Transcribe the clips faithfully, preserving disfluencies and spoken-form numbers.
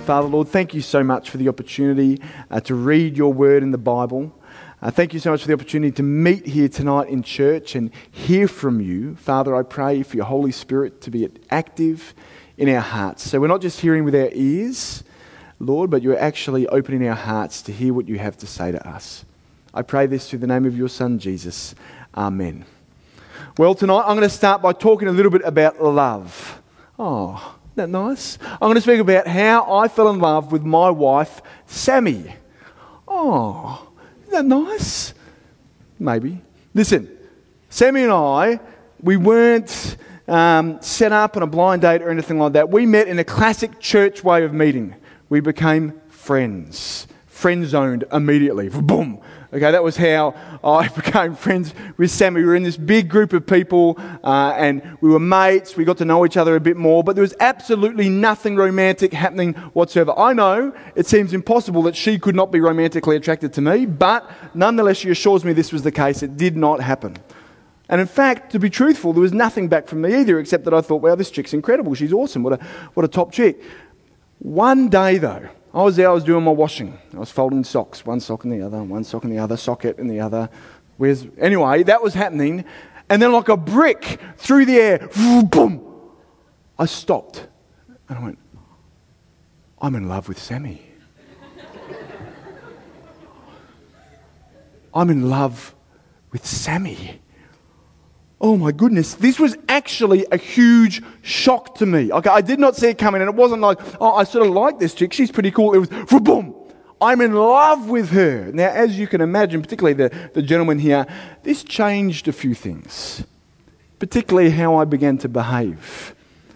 Father, Lord, thank you so much for the opportunity uh, to read your word in the Bible. Uh, thank you so much for the opportunity to meet here tonight in church and hear from you. Father, I pray for your Holy Spirit to be active in our hearts. So we're not just hearing with our ears, Lord, but you're actually opening our hearts to hear what you have to say to us. I pray this through the name of your Son, Jesus. Amen. Well, tonight I'm going to start by talking a little bit about love. Oh, isn't that nice? I'm going to speak about how I fell in love with my wife, Sammy. Oh, isn't that nice? Maybe. Listen, Sammy and I, we weren't um, set up on a blind date or anything like that. We met in a classic church way of meeting. We became friends. Friend-zoned immediately. Boom. Okay, that was how I became friends with Sammy. We were in this big group of people uh, and we were mates. We got to know each other a bit more, but there was absolutely nothing romantic happening whatsoever. I know it seems impossible that she could not be romantically attracted to me, but nonetheless she assures me this was the case. It did not happen. And in fact, to be truthful, there was nothing back from me either, except that I thought, wow, this chick's incredible. She's awesome. What a, what a top chick. One day though, I was there, I was doing my washing. I was folding socks, one sock in the other, one sock in the other, socket in the other. Where's Anyway, that was happening. And then like a brick through the air, boom, I stopped. And I went, I'm in love with Sammy. I'm in love with Sammy. Oh my goodness, this was actually a huge shock to me. Okay, I did not see it coming, and it wasn't like, oh, I sort of like this chick, she's pretty cool. It was, boom, I'm in love with her. Now, as you can imagine, particularly the, the gentleman here, this changed a few things, particularly how I began to behave.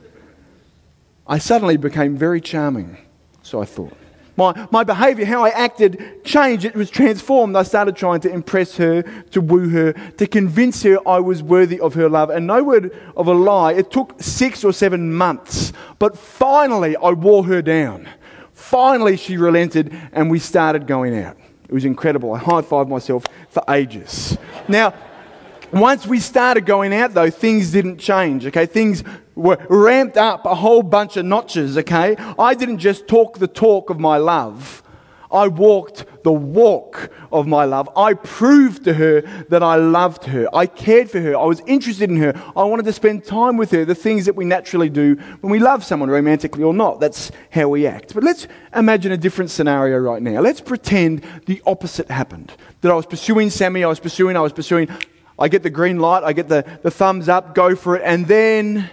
I suddenly became very charming, so I thought. My, my behaviour, how I acted, changed. It was transformed. I started trying to impress her, to woo her, to convince her I was worthy of her love. And no word of a lie, it took six or seven months. But finally, I wore her down. Finally, she relented and we started going out. It was incredible. I high-fived myself for ages. Now, once we started going out, though, things didn't change, okay? Things were ramped up a whole bunch of notches, okay? I didn't just talk the talk of my love. I walked the walk of my love. I proved to her that I loved her. I cared for her. I was interested in her. I wanted to spend time with her, the things that we naturally do when we love someone, romantically or not. That's how we act. But let's imagine a different scenario right now. Let's pretend the opposite happened. That I was pursuing Sammy, I was pursuing, I was pursuing... I get the green light, I get the, the thumbs up, go for it, and then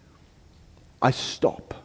I stop.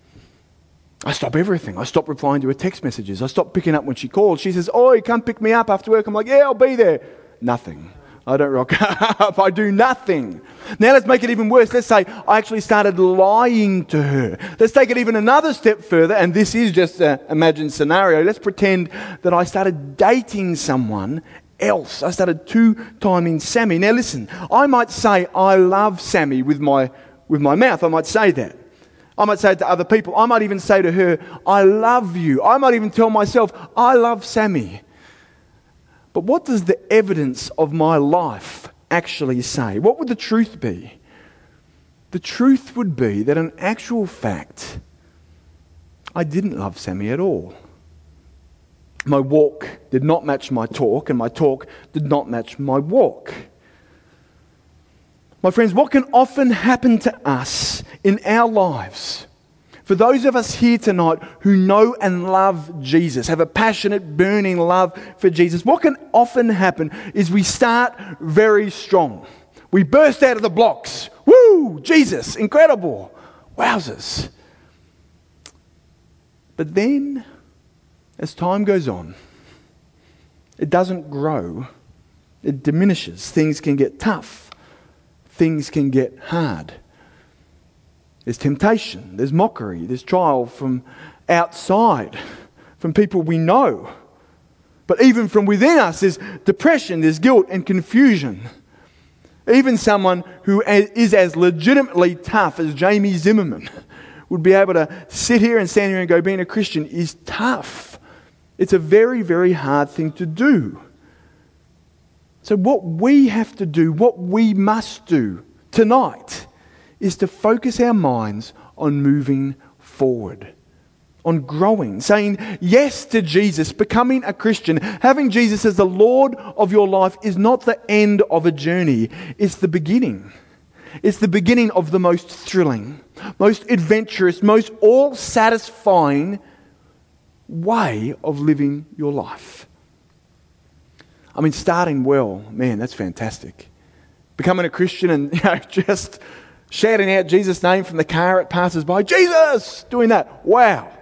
I stop everything. I stop replying to her text messages. I stop picking up when she calls. She says, "Oi, come pick me up after work." I'm like, "Yeah, I'll be there." Nothing. I don't rock up. I do nothing. Now let's make it even worse. Let's say I actually started lying to her. Let's take it even another step further, and this is just an imagined scenario. Let's pretend that I started dating someone else. I started two-timing Sammy. Now listen, I might say I love Sammy with my with my mouth. I might say that. I might say it to other people. I might even say to her, "I love you." I might even tell myself, "I love Sammy." But what does the evidence of my life actually say? What would the truth be? The truth would be that in actual fact, I didn't love Sammy at all. My walk did not match my talk, and my talk did not match my walk. My friends, what can often happen to us in our lives, for those of us here tonight who know and love Jesus, have a passionate, burning love for Jesus, what can often happen is we start very strong. We burst out of the blocks. Woo! Jesus, incredible. Wowzers. But then, as time goes on, it doesn't grow, it diminishes. Things can get tough. Things can get hard. There's temptation, there's mockery, there's trial from outside, from people we know. But even from within us, there's depression, there's guilt and confusion. Even someone who is as legitimately tough as Jamie Zimmerman would be able to sit here and stand here and go, being a Christian is tough. It's a very, very hard thing to do. So what we have to do, what we must do tonight, is to focus our minds on moving forward. on growing, saying yes to Jesus, becoming a Christian, having Jesus as the Lord of your life is not the end of a journey. It's the beginning. It's the beginning of the most thrilling, most adventurous, most all-satisfying way of living your life. I mean, starting well, man, that's fantastic. Becoming a Christian and you know, just shouting out Jesus' name from the car it passes by. Jesus! Doing that. Wow.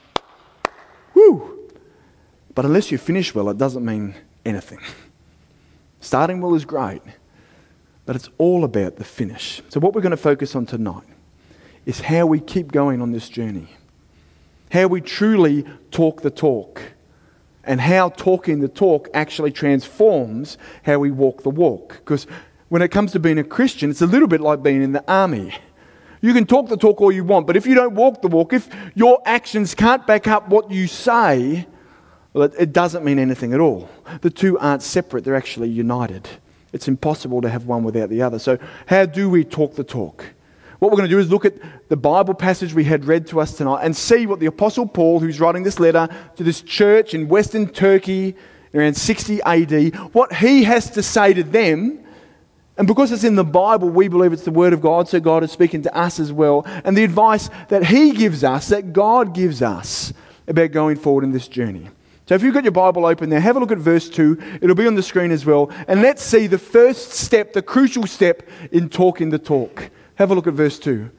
Woo! But unless you finish well, it doesn't mean anything. Starting well is great, but it's all about the finish. So what we're going to focus on tonight is how we keep going on this journey. How we truly talk the talk. And how talking the talk actually transforms how we walk the walk. Because when it comes to being a Christian, it's a little bit like being in the army. You can talk the talk all you want, but if you don't walk the walk, if your actions can't back up what you say, well, it, it doesn't mean anything at all. The two aren't separate, they're actually united. It's impossible to have one without the other. So how do we talk the talk? What we're going to do is look at the Bible passage we had read to us tonight and see what the Apostle Paul, who's writing this letter to this church in Western Turkey around sixty A D, what he has to say to them. And because it's in the Bible, we believe it's the Word of God, so God is speaking to us as well. And the advice that He gives us, that God gives us about going forward in this journey. So if you've got your Bible open there, have a look at verse two. It'll be on the screen as well. And let's see the first step, the crucial step in talking the talk. Have a look at verse two.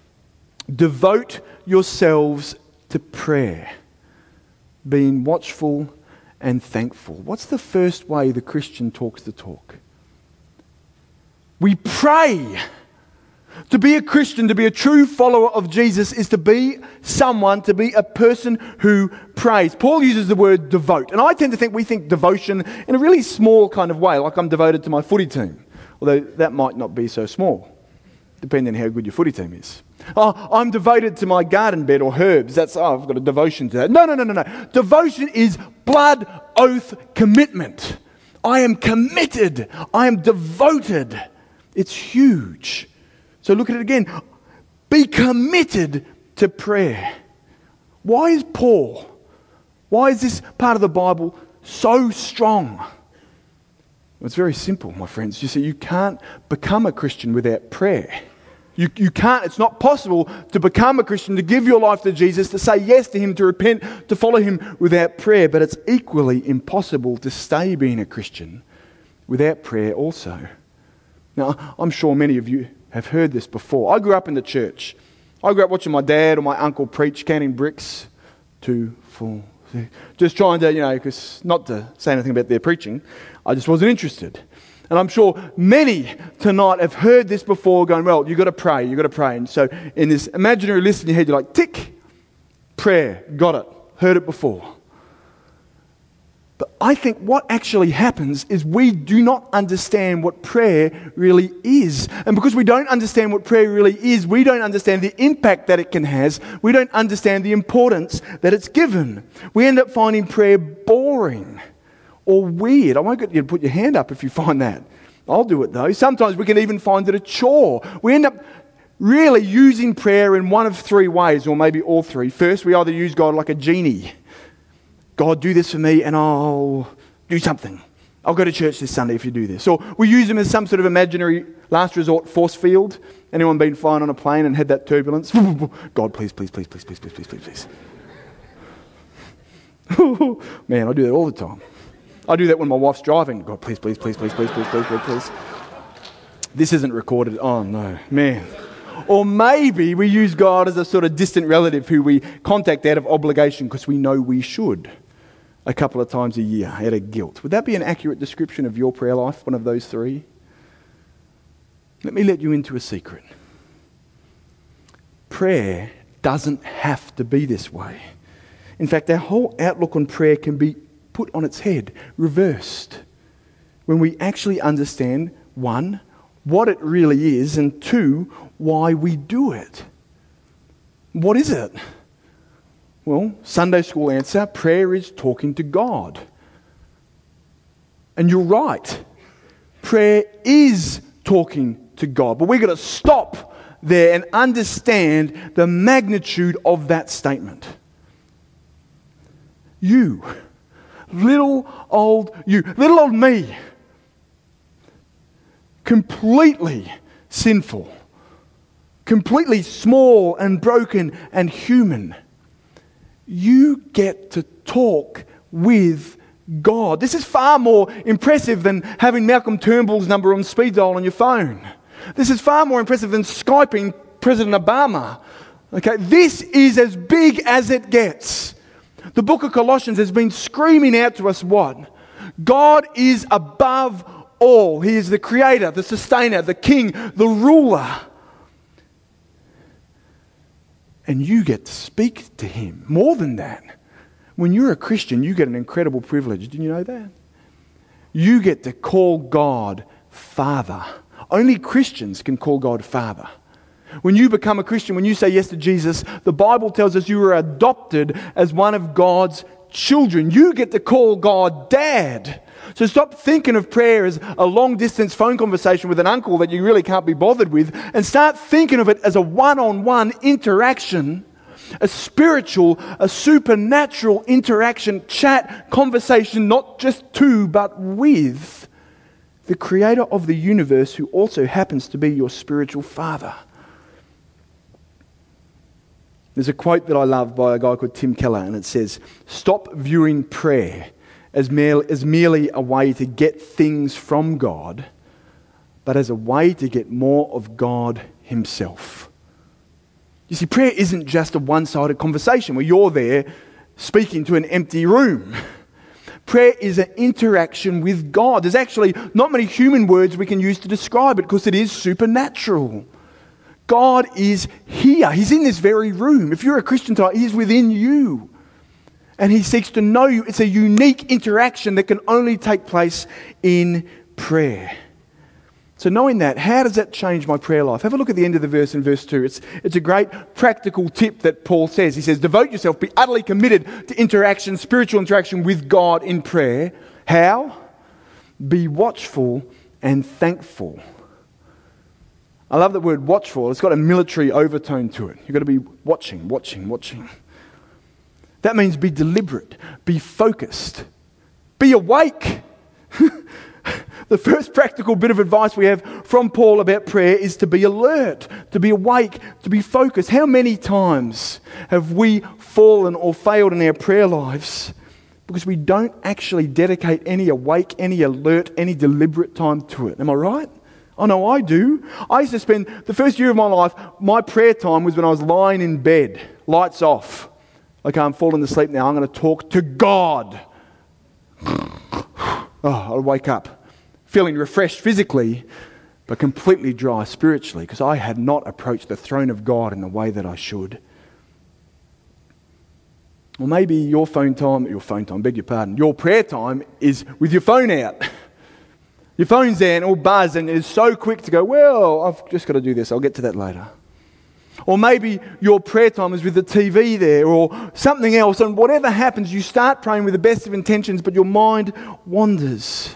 Devote yourselves to prayer, being watchful and thankful. What's the first way the Christian talks the talk? We pray. To be a Christian, to be a true follower of Jesus, is to be someone, to be a person who prays. Paul uses the word devote. And I tend to think we think devotion in a really small kind of way, like I'm devoted to my footy team. Although that might not be so small, depending on how good your footy team is. Oh, I'm devoted to my garden bed or herbs. That's, oh, I've got a devotion to that. No, no, no, no, no. Devotion is blood oath commitment. I am committed. I am devoted. It's huge. So look at it again. Be committed to prayer. Why is Paul, why is this part of the Bible so strong? Well, it's very simple, my friends. You see, you can't become a Christian without prayer. You, you can't, it's not possible to become a Christian, to give your life to Jesus, to say yes to Him, to repent, to follow Him without prayer. But it's equally impossible to stay being a Christian without prayer also. Now, I'm sure many of you have heard this before. I grew up in the church. I grew up watching my dad or my uncle preach, counting bricks, two, four, six. Just trying to, you know, because not to say anything about their preaching, I just wasn't interested. And I'm sure many tonight have heard this before, going, well, you've got to pray, you've got to pray. And so in this imaginary list in your head, you're like, tick, prayer, got it, heard it before. But I think what actually happens is we do not understand what prayer really is. And because we don't understand what prayer really is, we don't understand the impact that it can have. We don't understand the importance that it's given. We end up finding prayer boring or weird. I won't get you to put your hand up if you find that. I'll do it though. Sometimes we can even find it a chore. We end up really using prayer in one of three ways, or maybe all three. First, we either use God like a genie. God, do this for me and I'll do something. I'll go to church this Sunday if you do this. Or we use Him as some sort of imaginary last resort force field. Anyone been flying on a plane and had that turbulence? God, please, please, please, please, please, please, please, please, please. Man, I do that all the time. I do that when my wife's driving. God, please, please, please, please, please, please, please, please, please. This isn't recorded. Oh no, man. Or maybe we use God as a sort of distant relative who we contact out of obligation because we know we should a couple of times a year out of guilt. Would that be an accurate description of your prayer life, one of those three? Let me let you into a secret. Prayer doesn't have to be this way. In fact, our whole outlook on prayer can be put on its head, reversed, when we actually understand, one, what it really is, and two, why we do it. What is it? Well, Sunday school answer, prayer is talking to God. And you're right. Prayer is talking to God. But we've got to stop there and understand the magnitude of that statement. You. Little old you. Little old me. Completely sinful. Completely small and broken and human. You get to talk with God. This is far more impressive than having Malcolm Turnbull's number on speed dial on your phone. This is far more impressive than Skyping President Obama. Okay, this is as big as it gets. The book of Colossians has been screaming out to us what? God is above all. He is the creator, the sustainer, the king, the ruler. And you get to speak to him. More than that, when you're a Christian, you get an incredible privilege. Did you know that? You get to call God Father. Only Christians can call God Father. When you become a Christian, when you say yes to Jesus, the Bible tells us you are adopted as one of God's children. You get to call God Dad. So stop thinking of prayer as a long-distance phone conversation with an uncle that you really can't be bothered with, and start thinking of it as a one-on-one interaction, a spiritual, a supernatural interaction, chat, conversation, not just to, but with the creator of the universe, who also happens to be your spiritual father. There's a quote that I love by a guy called Tim Keller, and it says, "Stop viewing prayer as, mere, as merely a way to get things from God, but as a way to get more of God himself." You see, prayer isn't just a one-sided conversation where you're there speaking to an empty room. Prayer is an interaction with God. There's actually not many human words we can use to describe it because it is supernatural. God is here. He's in this very room. If you're a Christian tonight, He's within you. And He seeks to know you. It's a unique interaction that can only take place in prayer. So knowing that, how does that change my prayer life? Have a look at the end of the verse in verse two. It's, it's a great practical tip that Paul says. He says, devote yourself, be utterly committed to interaction, spiritual interaction with God in prayer. How? Be watchful and thankful. I love the word watchful. It's got a military overtone to it. You've got to be watching, watching, watching. That means be deliberate, be focused, be awake. The first practical bit of advice we have from Paul about prayer is to be alert, to be awake, to be focused. How many times have we fallen or failed in our prayer lives because we don't actually dedicate any awake, any alert, any deliberate time to it? Am I right? Oh no, I do. I used to spend the first year of my life, my prayer time was when I was lying in bed, lights off. Okay, I'm falling asleep now, I'm going to talk to God. Oh, I'll wake up feeling refreshed physically, but completely dry spiritually, because I had not approached the throne of God in the way that I should. Or maybe your phone time, your phone time, beg your pardon, your prayer time is with your phone out. Your phone's there and all buzz and it's so quick to go, well, I've just got to do this, I'll get to that later. Or maybe your prayer time is with the T V there or something else, and whatever happens, you start praying with the best of intentions, but your mind wanders.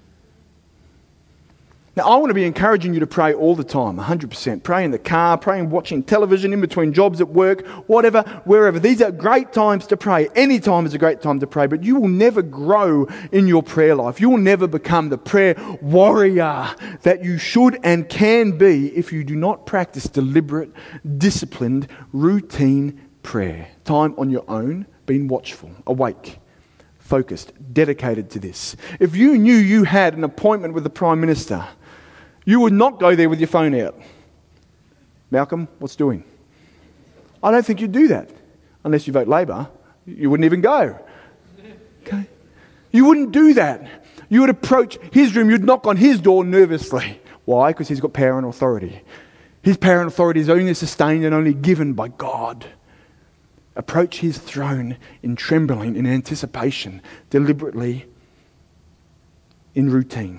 Now, I want to be encouraging you to pray all the time, one hundred percent. Pray in the car, praying, watching television, in between jobs at work, whatever, wherever. These are great times to pray. Any time is a great time to pray, but you will never grow in your prayer life. You will never become the prayer warrior that you should and can be if you do not practice deliberate, disciplined, routine prayer. Time on your own, being watchful, awake, focused, dedicated to this. If you knew you had an appointment with the Prime Minister, you would not go there with your phone out. Malcolm, what's doing? I don't think you'd do that. Unless you vote Labor, you wouldn't even go. Okay? You wouldn't do that. You would approach his room, you'd knock on his door nervously. Why? Because he's got power and authority. His power and authority is only sustained and only given by God. Approach his throne in trembling, in anticipation, deliberately, in routine.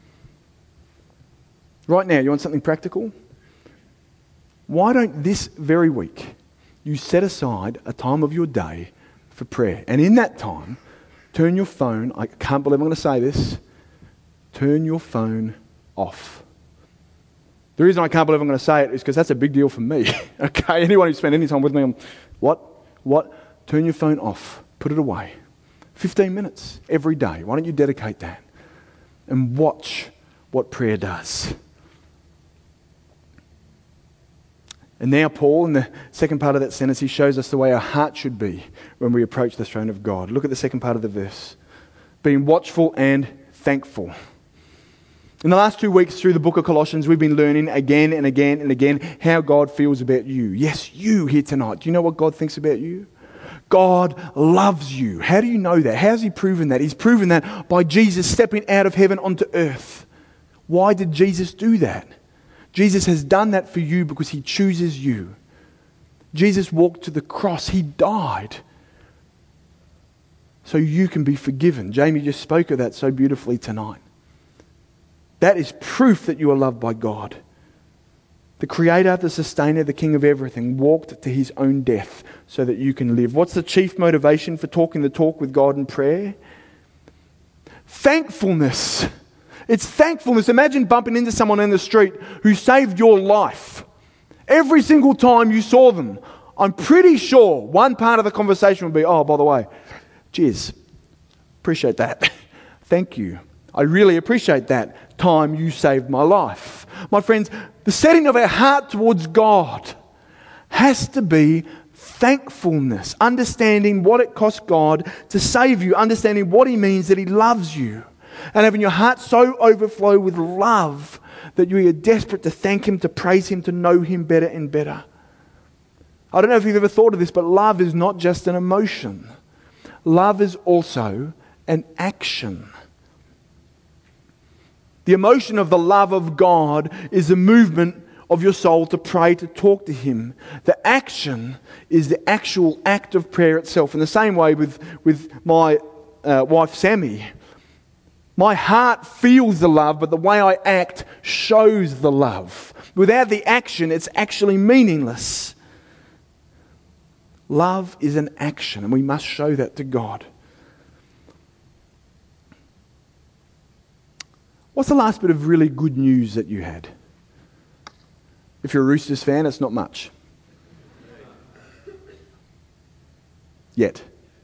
Right now, you want something practical? Why don't this very week you set aside a time of your day for prayer? And in that time, turn your phone, I can't believe I'm going to say this, turn your phone off. The reason I can't believe I'm going to say it is because that's a big deal for me. Okay, anyone who's spent any time with me, I'm, what? What? Turn your phone off. Put it away. fifteen minutes every day. Why don't you dedicate that and watch what prayer does? And now Paul, in the second part of that sentence, he shows us the way our heart should be when we approach the throne of God. Look at the second part of the verse. Being watchful and thankful. In the last two weeks through the book of Colossians, we've been learning again and again and again how God feels about you. Yes, you here tonight. Do you know what God thinks about you? God loves you. How do you know that? How has He proven that? He's proven that by Jesus stepping out of heaven onto earth. Why did Jesus do that? Jesus has done that for you because He chooses you. Jesus walked to the cross. He died so you can be forgiven. Jamie just spoke of that so beautifully tonight. That is proof that you are loved by God. The Creator, the Sustainer, the King of everything walked to His own death so that you can live. What's the chief motivation for talking the talk with God in prayer? Thankfulness. It's thankfulness. Imagine bumping into someone in the street who saved your life. Every single time you saw them, I'm pretty sure one part of the conversation would be, oh, by the way, cheers. Appreciate that. Thank you. I really appreciate that time you saved my life. My friends, the setting of our heart towards God has to be thankfulness. Understanding what it cost God to save you. Understanding what He means that He loves you. And having your heart so overflow with love that you are desperate to thank Him, to praise Him, to know Him better and better. I don't know if you've ever thought of this, but love is not just an emotion. Love is also an action. The emotion of the love of God is the movement of your soul to pray, to talk to Him. The action is the actual act of prayer itself. In the same way with, with my uh, wife Sammy, my heart feels the love, but the way I act shows the love. Without the action, it's actually meaningless. Love is an action, and we must show that to God. What's the last bit of really good news that you had? If you're a Roosters fan, it's not much. Yet.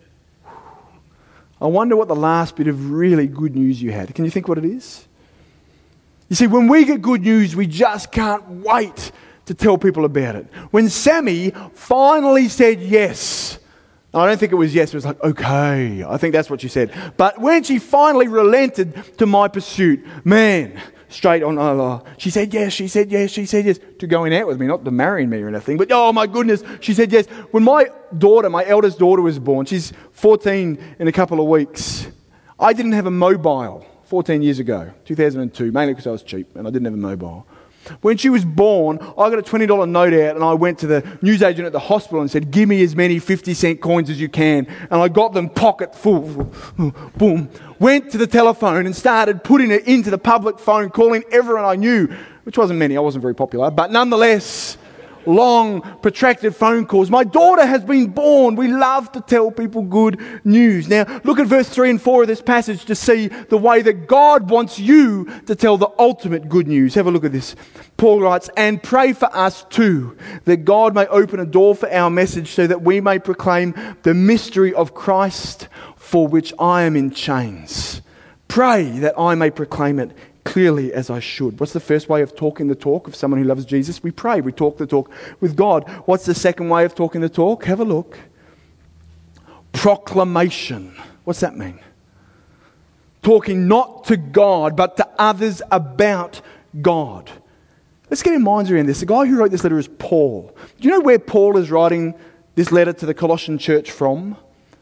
I wonder what the last bit of really good news you had. Can you think what it is? You see, when we get good news, we just can't wait to tell people about it. When Sammy finally said yes, I don't think it was yes, it was like, okay. I think that's what she said. But when she finally relented to my pursuit, man, straight on, oh, she said yes, she said yes, she said yes, to going out with me, not to marrying me or anything, but oh my goodness, she said yes. When my daughter, my eldest daughter was born, she's fourteen in a couple of weeks, I didn't have a mobile fourteen years ago, two thousand two, mainly because I was cheap and I didn't have a mobile. When she was born, I got a twenty dollars note out and I went to the newsagent at the hospital and said, give me as many fifty cent coins as you can. And I got them pocket full. Boom. Went to the telephone and started putting it into the public phone, calling everyone I knew, which wasn't many, I wasn't very popular, but nonetheless, long, protracted phone calls. My daughter has been born. We love to tell people good news. Now, look at verse three and four of this passage to see the way that God wants you to tell the ultimate good news. Have a look at this. Paul writes, and pray for us too, that God may open a door for our message so that we may proclaim the mystery of Christ, for which I am in chains. Pray that I may proclaim it clearly as I should. What's the first way of talking the talk of someone who loves Jesus? We pray. We talk the talk with God. What's the second way of talking the talk? Have a look. Proclamation. What's that mean? Talking not to God, but to others about God. Let's get our minds around this. The guy who wrote this letter is Paul. Do you know where Paul is writing this letter to the Colossian church from?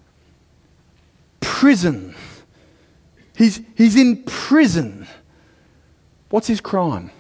Prison. He's, he's in prison. What's his crime?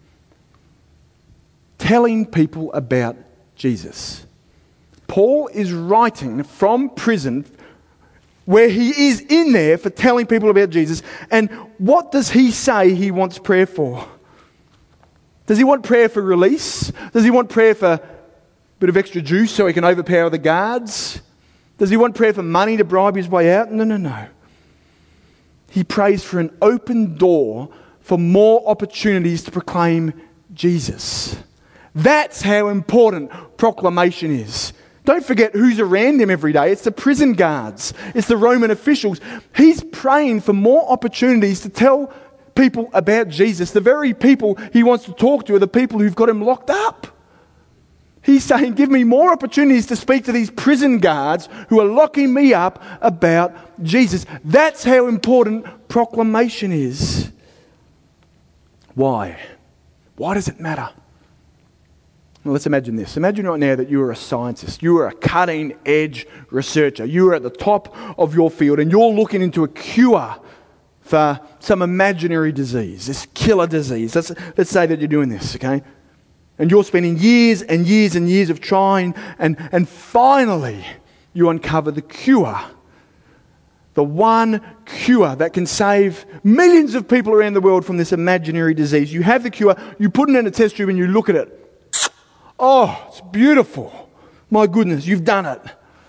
Telling people about Jesus. Paul is writing from prison where he is in there for telling people about Jesus. And what does he say he wants prayer for? Does he want prayer for release? Does he want prayer for a bit of extra juice so he can overpower the guards? Does he want prayer for money to bribe his way out? No, no, no. He prays for an open door for more opportunities to proclaim Jesus. That's how important proclamation is. Don't forget who's around him every day. It's the prison guards. It's the Roman officials. He's praying for more opportunities to tell people about Jesus. The very people he wants to talk to are the people who've got him locked up. He's saying, give me more opportunities to speak to these prison guards who are locking me up about Jesus. That's how important proclamation is. Why? Why does it matter? Well, let's imagine this. Imagine right now that you are a scientist. You are a cutting-edge researcher. You are at the top of your field and you're looking into a cure for some imaginary disease, this killer disease. Let's, let's say that you're doing this, okay? And you're spending years and years and years of trying, and, and finally you uncover the cure. The one cure that can save millions of people around the world from this imaginary disease. You have the cure, you put it in a test tube and you look at it. Oh, it's beautiful. My goodness, you've done it.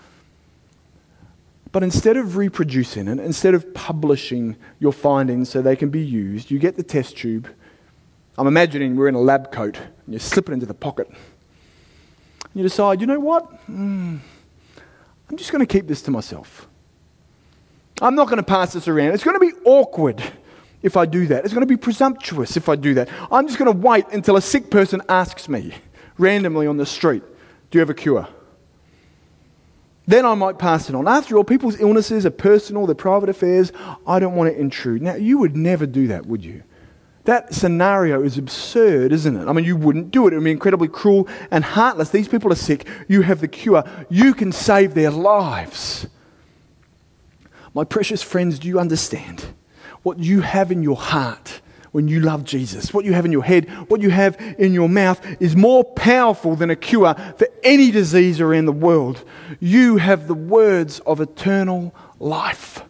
But instead of reproducing it, instead of publishing your findings so they can be used, you get the test tube. I'm imagining we're in a lab coat and you slip it into the pocket. And you decide, you know what? Mm, I'm just going to keep this to myself. I'm not going to pass this around. It's going to be awkward if I do that. It's going to be presumptuous if I do that. I'm just going to wait until a sick person asks me randomly on the street, do you have a cure? Then I might pass it on. After all, people's illnesses are personal, they're private affairs. I don't want to intrude. Now, you would never do that, would you? That scenario is absurd, isn't it? I mean, you wouldn't do it. It would be incredibly cruel and heartless. These people are sick. You have the cure. You can save their lives. My precious friends, do you understand what you have in your heart when you love Jesus? What you have in your head, what you have in your mouth is more powerful than a cure for any disease around the world. You have the words of eternal life.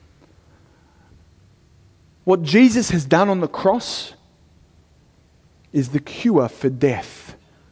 What Jesus has done on the cross is the cure for death.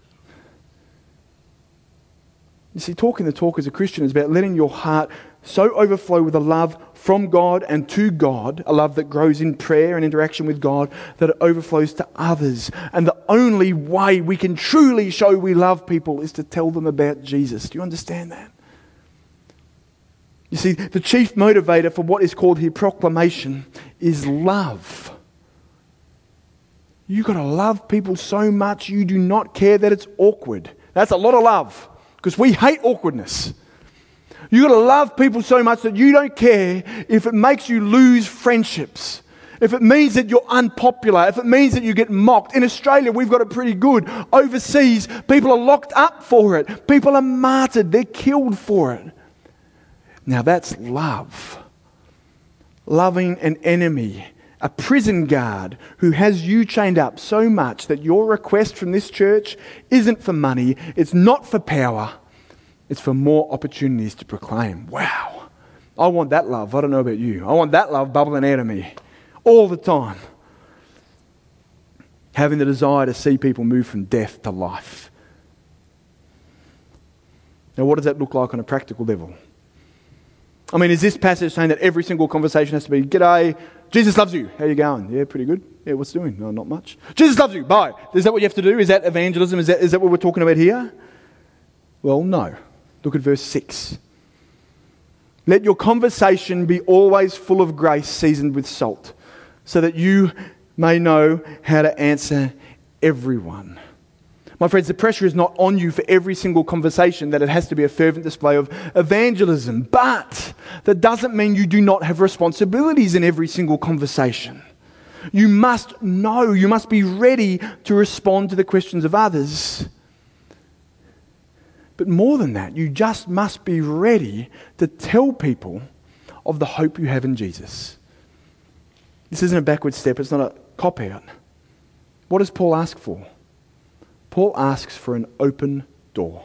You see, talking the talk as a Christian is about letting your heart so overflow with a love from God and to God, a love that grows in prayer and interaction with God, that it overflows to others. And the only way we can truly show we love people is to tell them about Jesus. Do you understand that? You see, the chief motivator for what is called here proclamation is love. You've got to love people so much you do not care that it's awkward. That's a lot of love, because we hate awkwardness. You've got to love people so much that you don't care if it makes you lose friendships. If it means that you're unpopular. If it means that you get mocked. In Australia, we've got it pretty good. Overseas, people are locked up for it. People are martyred. They're killed for it. Now that's love. Loving an enemy, a prison guard who has you chained up so much that your request from this church isn't for money, it's not for power, it's for more opportunities to proclaim. Wow, I want that love. I don't know about you. I want that love bubbling out of me all the time. Having the desire to see people move from death to life. Now what does that look like on a practical level? I mean, is this passage saying that every single conversation has to be, g'day, Jesus loves you. How you going? Yeah, pretty good. Yeah, what's doing? No, not much. Jesus loves you. Bye. Is that what you have to do? Is that evangelism? Is that, is that what we're talking about here? Well, no. Look at verse six. Let your conversation be always full of grace seasoned with salt, so that you may know how to answer everyone. My friends, the pressure is not on you for every single conversation that it has to be a fervent display of evangelism. But that doesn't mean you do not have responsibilities in every single conversation. You must know, you must be ready to respond to the questions of others. But more than that, you just must be ready to tell people of the hope you have in Jesus. This isn't a backward step, it's not a cop-out. What does Paul ask for? Paul asks for an open door.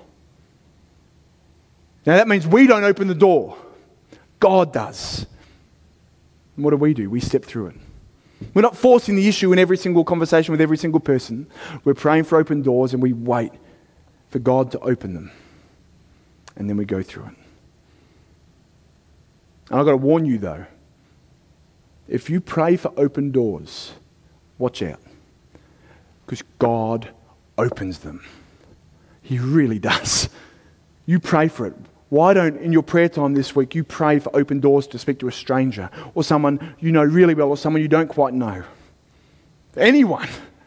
Now that means we don't open the door. God does. And what do we do? We step through it. We're not forcing the issue in every single conversation with every single person. We're praying for open doors and we wait for God to open them. And then we go through it. And I've got to warn you though, if you pray for open doors, watch out. Because God opens them. He really does. you pray for it. Why don't, in your prayer time this week, you pray for open doors to speak to a stranger or someone you know really well or someone you don't quite know? Anyone.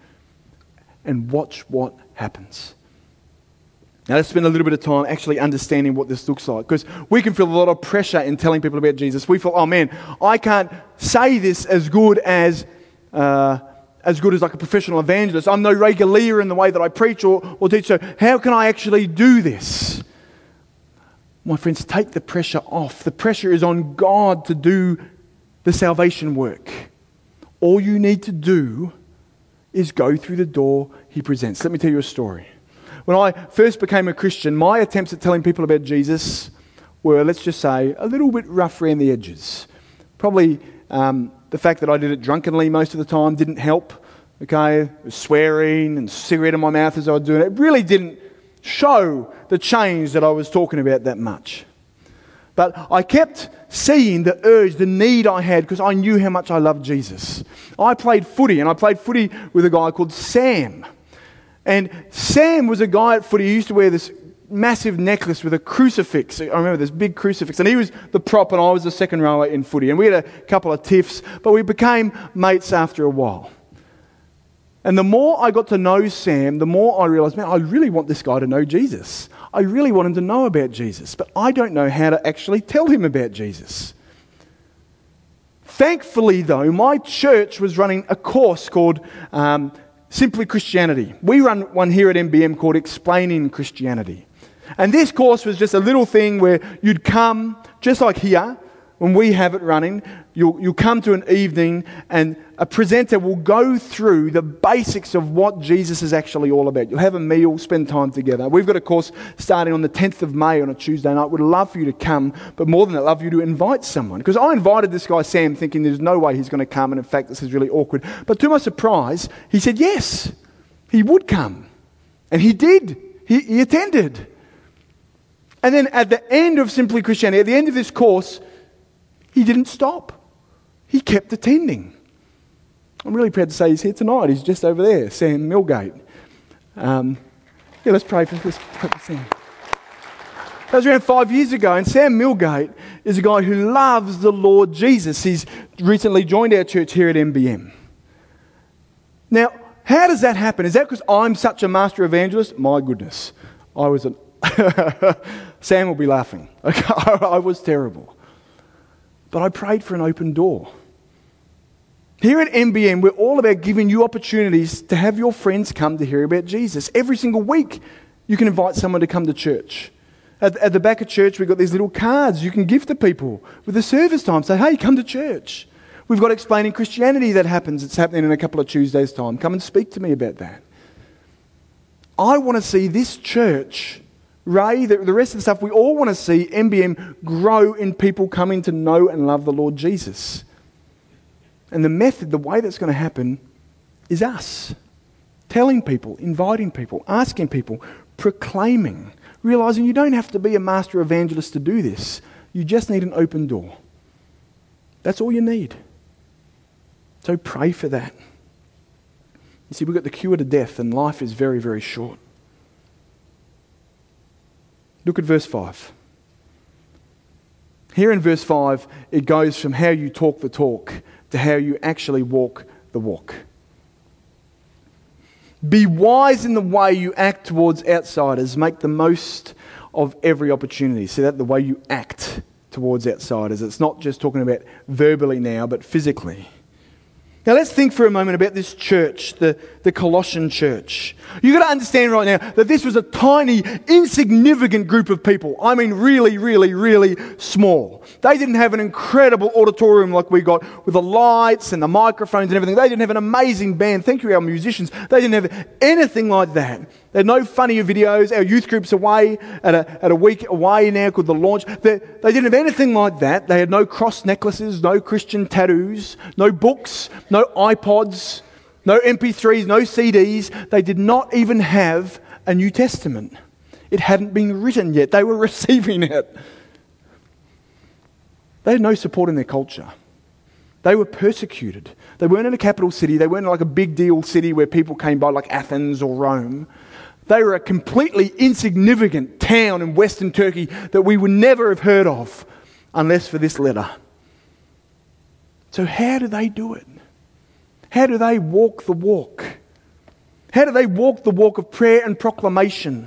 And watch what happens. Now let's spend a little bit of time actually understanding what this looks like, because we can feel a lot of pressure in telling people about Jesus. We feel, oh man, I can't say this as good as uh, as good as like a professional evangelist. I'm no regular in the way that I preach or, or teach, so how can I actually do this? My friends, take the pressure off. The pressure is on God to do the salvation work. All you need to do is go through the door He presents. Let me tell you a story. When I first became a Christian, my attempts at telling people about Jesus were, let's just say, a little bit rough around the edges. Probably um, the fact that I did it drunkenly most of the time didn't help. Okay, swearing and cigarette in my mouth as I was doing it. It really didn't show the change that I was talking about that much. But I kept seeing the urge, the need I had, because I knew how much I loved Jesus. I played footy, and I played footy with a guy called Sam. And Sam was a guy at footy. He used to wear this massive necklace with a crucifix. I remember this big crucifix. And he was the prop and I was the second rower in footy. And we had a couple of tiffs, but we became mates after a while. And the more I got to know Sam, the more I realised, man, I really want this guy to know Jesus. I really want him to know about Jesus. But I don't know how to actually tell him about Jesus. Thankfully, though, my church was running a course called Um, Simply Christianity. We run one here at M B M called Explaining Christianity. And this course was just a little thing where you'd come, just like here, when we have it running, you'll, you'll come to an evening and a presenter will go through the basics of what Jesus is actually all about. You'll have a meal, spend time together. We've got a course starting on the tenth of May on a Tuesday night. We'd love for you to come, but more than that, love you to invite someone. Because I invited this guy Sam thinking there's no way he's going to come, and in fact this is really awkward. But to my surprise, he said yes, he would come. And he did. He, he attended. And then at the end of Simply Christianity, at the end of this course, he didn't stop. He kept attending. I'm really proud to say he's here tonight. He's just over there, Sam Milgate. Um, yeah, let's pray for, let's pray for Sam. That was around five years ago, and Sam Milgate is a guy who loves the Lord Jesus. He's recently joined our church here at M B M. Now, how does that happen? Is that because I'm such a master evangelist? My goodness. I was an... Sam will be laughing. Okay, I was terrible. But I prayed for an open door. Here at M B M, we're all about giving you opportunities to have your friends come to hear about Jesus. Every single week, you can invite someone to come to church. At, at the back of church, we've got these little cards you can give to people with the service time. Say, hey, come to church. We've got Explaining Christianity that happens. It's happening in a couple of Tuesdays' time. Come and speak to me about that. I want to see this church, Ray, the, the rest of the stuff, we all want to see M B M grow in people coming to know and love the Lord Jesus. And the method, the way that's going to happen is us. Telling people, inviting people, asking people, proclaiming, realising you don't have to be a master evangelist to do this. You just need an open door. That's all you need. So pray for that. You see, we've got the cure to death, and life is very, very short. Look at verse five. Here in verse five, it goes from how you talk the talk to how you actually walk the walk. Be wise in the way you act towards outsiders. Make the most of every opportunity. See that? The way you act towards outsiders. It's not just talking about verbally now, but physically. Now let's think for a moment about this church, the, the Colossian church. You've got to understand right now that this was a tiny, insignificant group of people. I mean really, really, really small. They didn't have an incredible auditorium like we got with the lights and the microphones and everything. They didn't have an amazing band. Thank you, our musicians. They didn't have anything like that. They had no funny videos. Our youth group's away at a, at a week away now called The Launch. They, they didn't have anything like that. They had no cross necklaces, no Christian tattoos, no books, no iPods, no M P threes, no C Ds. They did not even have a New Testament. It hadn't been written yet. They were receiving it. They had no support in their culture. They were persecuted. They weren't in a capital city. They weren't in like a big deal city where people came by like Athens or Rome. They were a completely insignificant town in Western Turkey that we would never have heard of unless for this letter. So how do they do it? How do they walk the walk? How do they walk the walk of prayer and proclamation?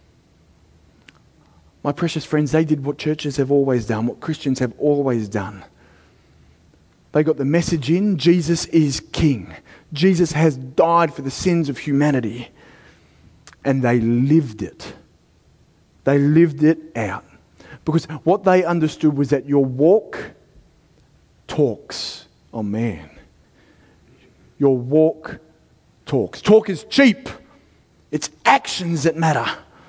My precious friends, they did what churches have always done, what Christians have always done. They got the message in, Jesus is King. Jesus has died for the sins of humanity. And they lived it. They lived it out. Because what they understood was that your walk talks. Oh man. Your walk talks. Talk is cheap. It's actions that matter.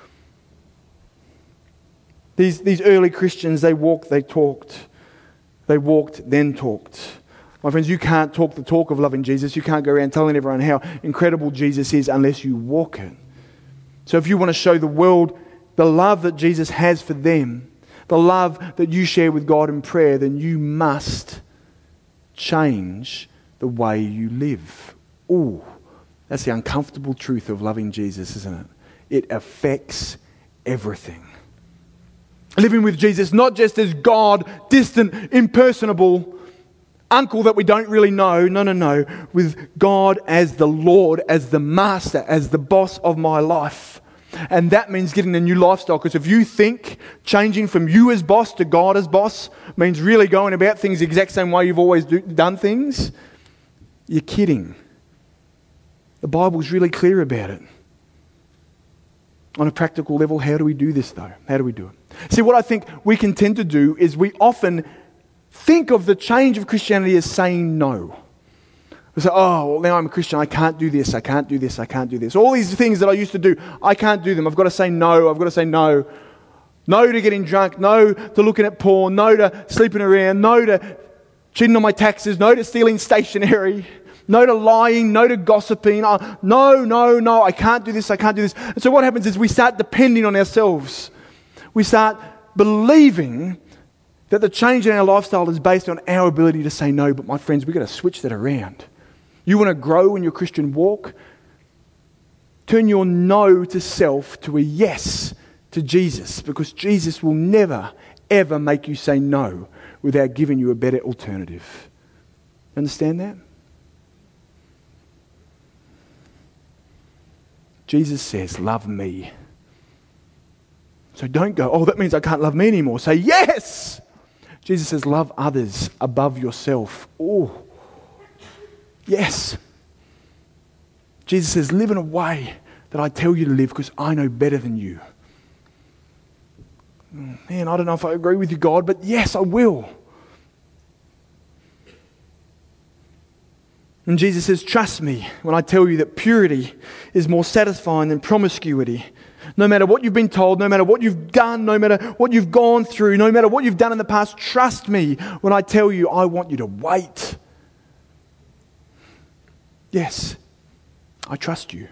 These, these early Christians, they walked, they talked. They walked, then talked. My friends, you can't talk the talk of loving Jesus. You can't go around telling everyone how incredible Jesus is unless you walk it. So if you want to show the world the love that Jesus has for them, the love that you share with God in prayer, then you must change the way you live. Ooh, that's the uncomfortable truth of loving Jesus, isn't it? It affects everything. Living with Jesus, not just as God, distant, impersonable, uncle that we don't really know. No, no, no. With God as the Lord, as the master, as the boss of my life. And that means getting a new lifestyle. Because if you think changing from you as boss to God as boss means really going about things the exact same way you've always do, done things, you're kidding. The Bible's really clear about it. On a practical level, how do we do this though? How do we do it? See, what I think we can tend to do is we often think of the change of Christianity as saying no. We say, oh, well, now I'm a Christian, I can't do this, I can't do this, I can't do this. All these things that I used to do, I can't do them. I've got to say no, I've got to say no. No to getting drunk, no to looking at porn, no to sleeping around, no to cheating on my taxes, no to stealing stationery, no to lying, no to gossiping. Oh, no, no, no, I can't do this, I can't do this. And so what happens is we start depending on ourselves. We start believing that the change in our lifestyle is based on our ability to say no. But my friends, we've got to switch that around. You want to grow in your Christian walk? Turn your no to self to a yes to Jesus. Because Jesus will never, ever make you say no without giving you a better alternative. Understand that? Jesus says, love me. So don't go, oh, that means I can't love me anymore. Say, yes! Jesus says, love others above yourself. Oh, yes. Jesus says, live in a way that I tell you to live because I know better than you. Man, I don't know if I agree with you, God, but yes, I will. And Jesus says, trust me when I tell you that purity is more satisfying than promiscuity. No matter what you've been told, no matter what you've done, no matter what you've gone through, no matter what you've done in the past, trust me when I tell you I want you to wait. Yes, I trust you.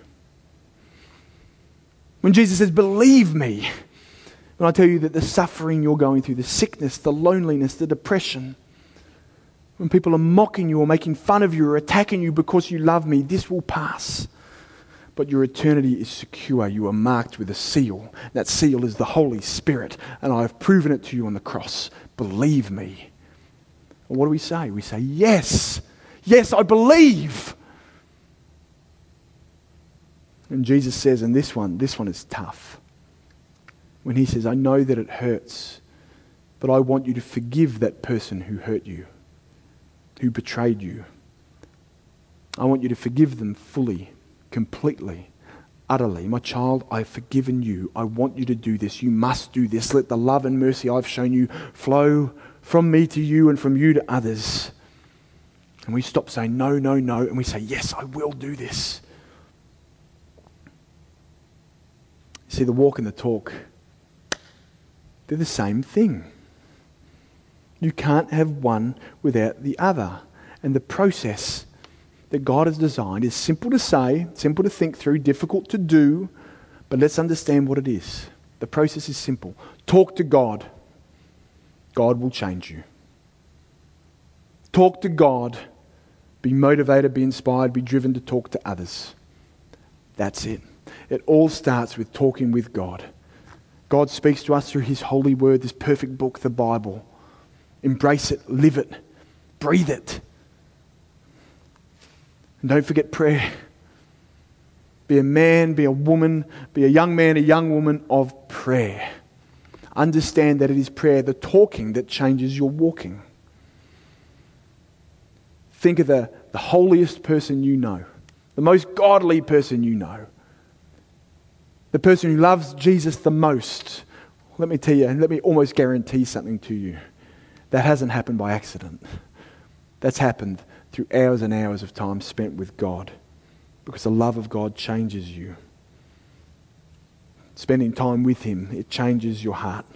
When Jesus says, believe me, when I tell you that the suffering you're going through, the sickness, the loneliness, the depression, when people are mocking you or making fun of you or attacking you because you love me, this will pass. But your eternity is secure. You are marked with a seal. That seal is the Holy Spirit. And I have proven it to you on the cross. Believe me. And what do we say? We say, yes. Yes, I believe. And Jesus says, and this one, this one is tough. When he says, I know that it hurts, but I want you to forgive that person who hurt you, who betrayed you. I want you to forgive them fully. Completely, utterly. My child, I've forgiven you. I want you to do this. You must do this. Let the love and mercy I've shown you flow from me to you and from you to others. And we stop saying no, no, no, and we say, yes, I will do this. See, the walk and the talk, they're the same thing. You can't have one without the other. And the process that God has designed is simple to say, simple to think through, difficult to do, but let's understand what it is. The process is simple. Talk to God. God will change you. Talk to God. Be motivated, be inspired, be driven to talk to others. That's it. It all starts with talking with God. God speaks to us through His holy word, this perfect book, the Bible. Embrace it, live it, breathe it. And don't forget prayer. Be a man, be a woman, be a young man, a young woman of prayer. Understand that it is prayer, the talking, that changes your walking. Think of the, the holiest person you know, the most godly person you know, the person who loves Jesus the most. Let me tell you, and let me almost guarantee something to you. That hasn't happened by accident. That's happened through hours and hours of time spent with God, because the love of God changes you. Spending time with Him, it changes your heart.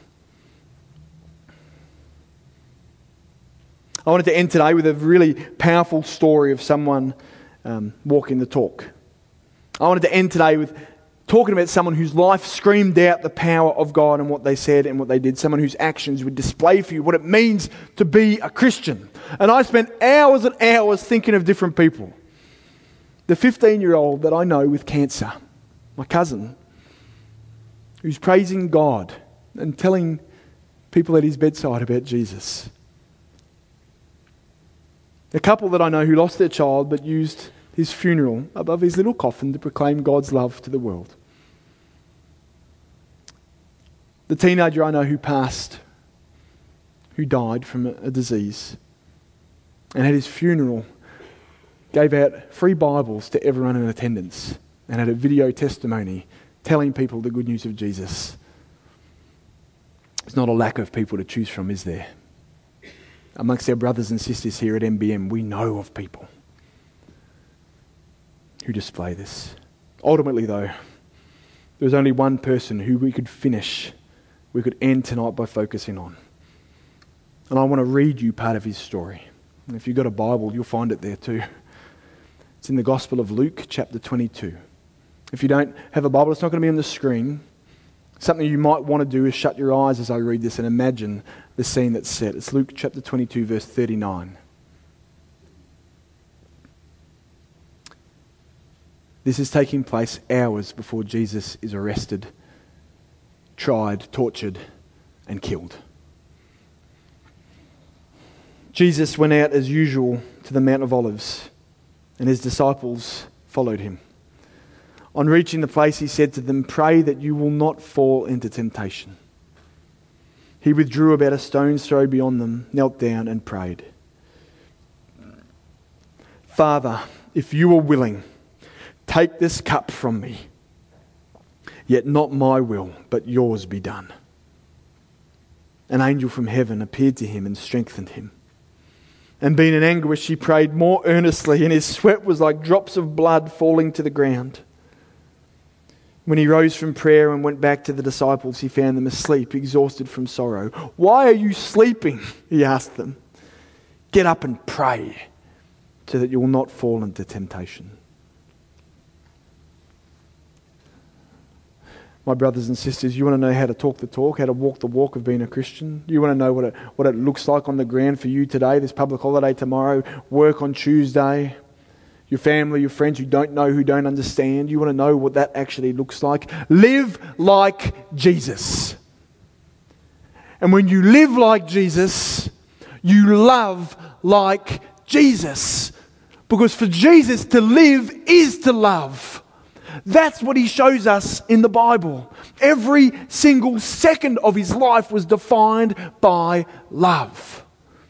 I wanted to end today with a really powerful story of someone um, walking the talk. I wanted to end today with talking about someone whose life screamed out the power of God and what they said and what they did. Someone whose actions would display for you what it means to be a Christian. And I spent hours and hours thinking of different people. The fifteen-year-old that I know with cancer, my cousin, who's praising God and telling people at his bedside about Jesus. A couple that I know who lost their child but used his funeral above his little coffin to proclaim God's love to the world. The teenager I know who passed, who died from a disease, and at his funeral gave out free Bibles to everyone in attendance and had a video testimony telling people the good news of Jesus. There's not a lack of people to choose from, is there? Amongst our brothers and sisters here at M B M, we know of people who display this. Ultimately, though, there was only one person who we could finish, we could end tonight by focusing on. And I want to read you part of his story. And if you've got a Bible, you'll find it there too. It's in the Gospel of Luke, chapter twenty-two. If you don't have a Bible, it's not going to be on the screen. Something you might want to do is shut your eyes as I read this and imagine the scene that's set. It's Luke chapter twenty-two, verse thirty-nine. This is taking place hours before Jesus is arrested, tried, tortured, and killed. Jesus went out as usual to the Mount of Olives, and his disciples followed him. On reaching the place, he said to them, "Pray that you will not fall into temptation." He withdrew about a stone's throw beyond them, knelt down and prayed. "Father, if you are willing, take this cup from me. Yet not my will, but yours be done." An angel from heaven appeared to him and strengthened him. And being in anguish, he prayed more earnestly, and his sweat was like drops of blood falling to the ground. When he rose from prayer and went back to the disciples, he found them asleep, exhausted from sorrow. "Why are you sleeping?" he asked them. "Get up and pray, so that you will not fall into temptation." My brothers and sisters, you want to know how to talk the talk, how to walk the walk of being a Christian? You want to know what it, what it looks like on the ground for you today, this public holiday tomorrow, work on Tuesday, your family, your friends who don't know, who don't understand? You want to know what that actually looks like? Live like Jesus. And when you live like Jesus, you love like Jesus. Because for Jesus to live is to love. That's what he shows us in the Bible. Every single second of his life was defined by love.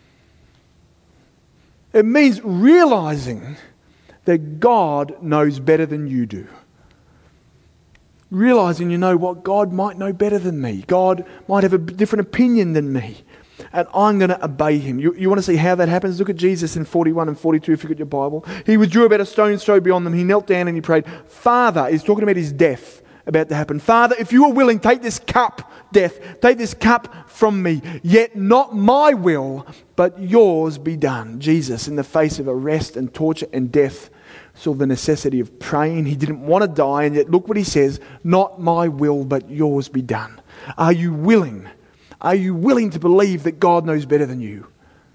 It means realizing that God knows better than you do. Realizing, you know what, God might know better than me. God might have a different opinion than me. And I'm going to obey him. You, you want to see how that happens? Look at Jesus in forty-one and forty-two if you've got your Bible. He withdrew about a stone's throw beyond them. He knelt down and he prayed. "Father," he's talking about his death about to happen. "Father, if you are willing, take this cup, death, take this cup from me. Yet not my will, but yours be done." Jesus, in the face of arrest and torture and death, saw the necessity of praying. He didn't want to die, and yet look what he says, "Not my will, but yours be done." Are you willing? Are you willing to believe that God knows better than you?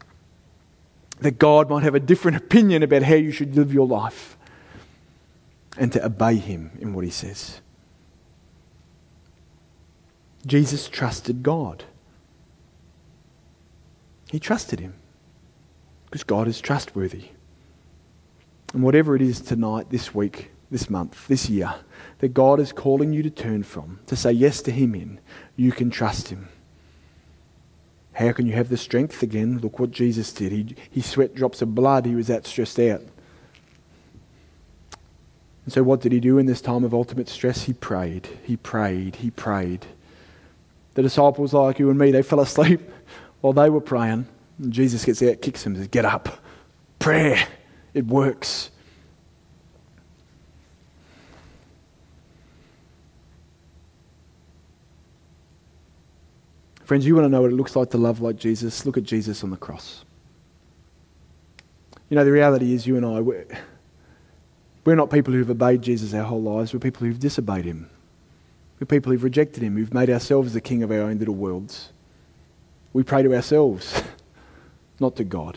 That God might have a different opinion about how you should live your life? and to obey him in what he says. Jesus trusted God. He trusted him because God is trustworthy. And whatever it is tonight, this week, this month, this year, that God is calling you to turn from, to say yes to him in, you can trust him. How can you have the strength? Again, look what Jesus did. He, he sweat drops of blood. He was that stressed out. And so what did he do in this time of ultimate stress? He prayed, he prayed, he prayed. The disciples, like you and me, they fell asleep while they were praying. And Jesus gets out, kicks them, says, get up. Prayer. It works. Friends, you want to know what it looks like to love like Jesus? Look at Jesus on the cross. You know, the reality is you and I, we're, we're not people who've obeyed Jesus our whole lives. We're people who've disobeyed him. We're people who've rejected him, who've made ourselves the king of our own little worlds. We pray to ourselves, not to God.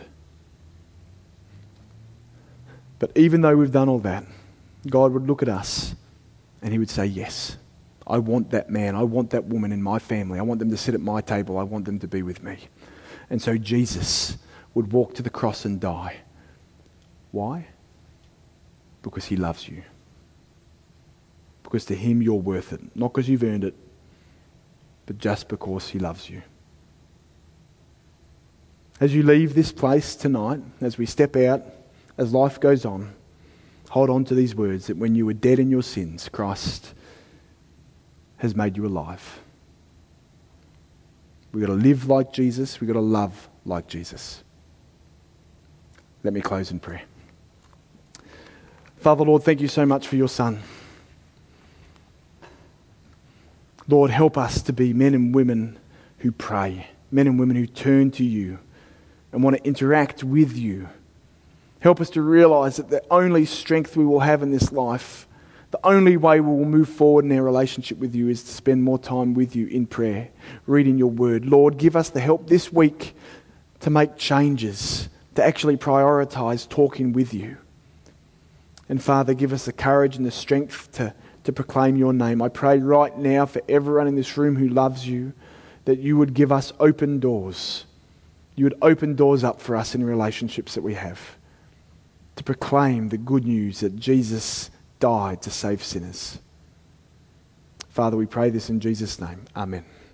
But even though we've done all that, God would look at us and he would say, yes, I want that man, I want that woman in my family. I want them to sit at my table. I want them to be with me. And so Jesus would walk to the cross and die. Why? Because he loves you. Because to him you're worth it. Not because you've earned it, but just because he loves you. As you leave this place tonight, as we step out, as life goes on, hold on to these words that when you were dead in your sins, Christ has made you alive. We've got to live like Jesus. We've got to love like Jesus. Let me close in prayer. Father, Lord, thank you so much for your Son. Lord, help us to be men and women who pray, men and women who turn to you and want to interact with you. Help us to realise that the only strength we will have in this life, the only way we will move forward in our relationship with you is to spend more time with you in prayer, reading your word. Lord, give us the help this week to make changes, to actually prioritise talking with you. And Father, give us the courage and the strength to to proclaim your name. I pray right now for everyone in this room who loves you, that you would give us open doors. You would open doors up for us in relationships that we have, to proclaim the good news that Jesus died to save sinners. Father, we pray this in Jesus' name. Amen.